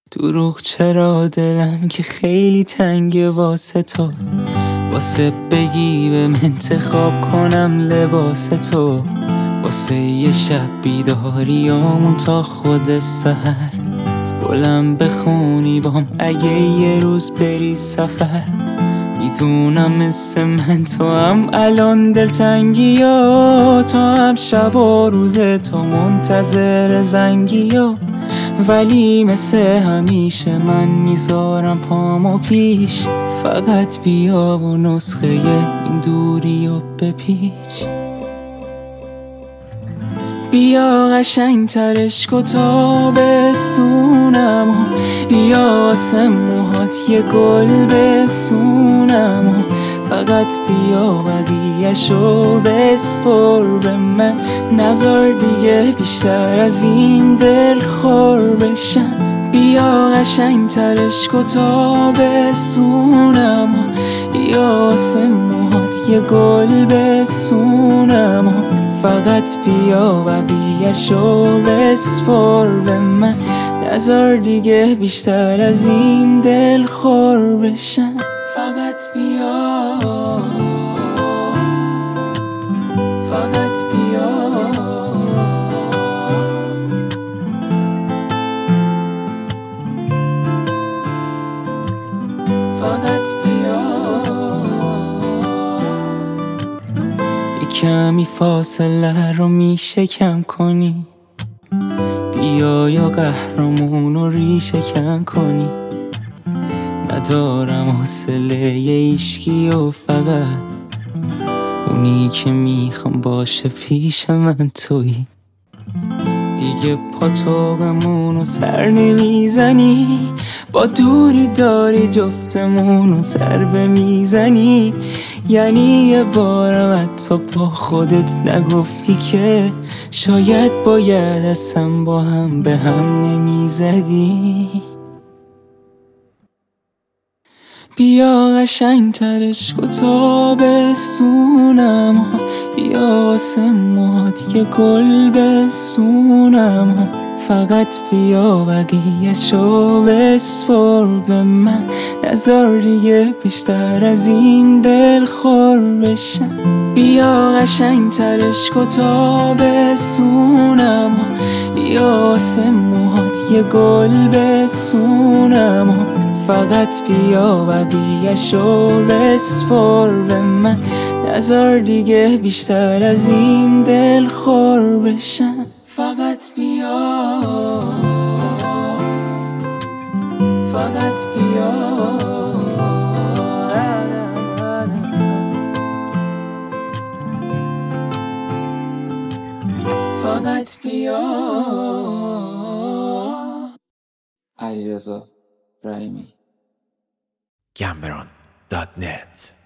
دروغ چرا دلم که خیلی تنگه واسه تو، واسه بگی بهم انتخاب کنم لباس تو، واسه یه شب بیداریامون تا خود سحر، بلند بخونی بام اگه یه روز بری سفر. میدونم مثل من تو هم الان دلتنگی ها، تو هم شب و روز تو منتظر زنگی ها، ولی مثل همیشه من میذارم پامو پیش، فقط بیا و نسخه این دوری و بپیچ. بیا قشنگ ترش کن تا بسونم، بیا واسه موهات یه گل بسونم، فقط بیا بقیه‌شو بسپر به من، نذار دیگه بیشتر از این دل خور بشم. بیا قشنگ ترش کن تا بسونم، بیا واسه موهات یه گل بسونم، فقط بیا بقیه‌شو بسپر به من، نذار دیگه بیشتر از این دل خور بشم. فقط بیا، فقط بیا، فقط بیا. کمی فاصله رو میشه کم کنی، بیا یا قهرمون رو ریشه کن کنی، ندارم حوصله ایشکی و فقط اونی که میخوام باشه پیش من تویی. دیگه پا طاقمون رو سر نمیزنی، با دوری داری جفتمون رو ضربه میزنی، یعنی یه بارم حتی با خودت نگفتی که شاید باید اصلا با هم به هم نمیزدی. بیا قشنگ ترش کن تا بسونم، بیا واسه موهات یه گل بسونم، فقط بیا بقیه‌شو بسپر به من، نذار دیگه بیشتر از این دل خور بشم. بیا قشنگ ترش کن تا بسونم، بیا واسه موهات یه گل بسونم، فقط بیا بقیه‌شو بسپر به من، نذار دیگه بیشتر از این دل خور بشم. فقط بیا، فقط بیا، فقط بیا. علیرضا رحیمی. Cameron.net